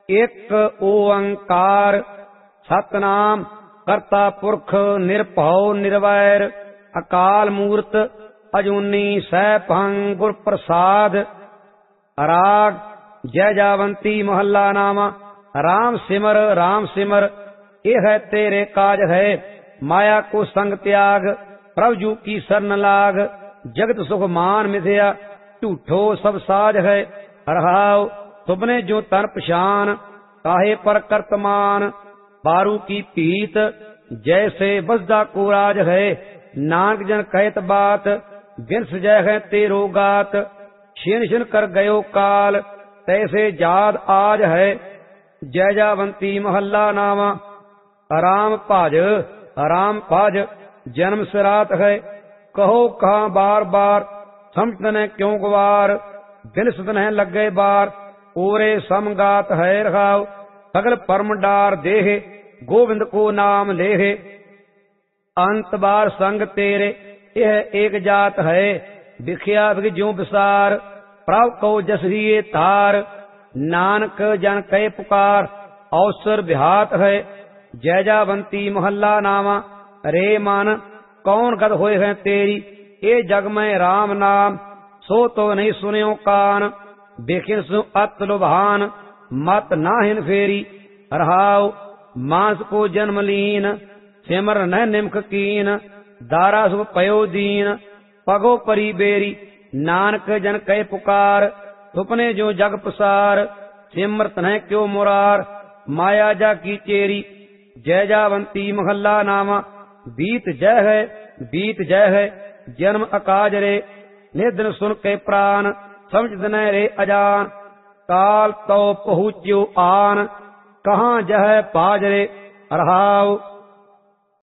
एक ओंकार सतनाम करता पुरख निरभਉ निर्वैर अकाल मूर्त अजूनी सैभं गुर प्रसाद। राग जय जावंती महला नामा। राम सिमर ये है तेरे काज है, माया को संग त्याग प्रभु जू की शरण लाग। जगत सुख मान मिथ्या झूठो सब साज है, रहाव तुमने जो तन पछान काहे पर कर्तमान। बारू की पीत जैसे बसदा को राज है, नानक जन कहत बात बिन सजय है तेरो गात। छिन छिन कर गयो काल तैसे जाद आज है, जय जावंती महला नामा। राम भज जन्म सिरात है, कहो कहाँ बार बार समझ न क्यों गवार। बिन सतन लगे बार ओरे समगात है, रखाव सगल परम डार देह गोविंद को नाम लेहे। अंत बार संग तेरे यह एक जात है, बिखिया बिख ज्यों विसार प्रभु को जसरिए तार। नानक जन कहे पुकार अवसर बिहात है, जय जावंती महला नामा। रे मन कौन गद होए है तेरी, ए जग में राम नाम सो तो नहीं सुन्यो कान। बिखिन सु अत लुभान मत नाहिन फेरी, रहाव मांस को जन्म लीन सिमर न निमख कीन। दारा सुख पयो दीन पगो परी बेरी, नानक जन कहे पुकार सुपने जो जग प्रसार। सिमरत न क्यों मुरार माया जा की चेरी, जय जावंती महला नामा। बीत जय है जन्म अकाज रे, निधन सुन के प्राण समझ न रे अजान। काल तो पहुँच्यो आन कहाँ जह पाज रे, रहाव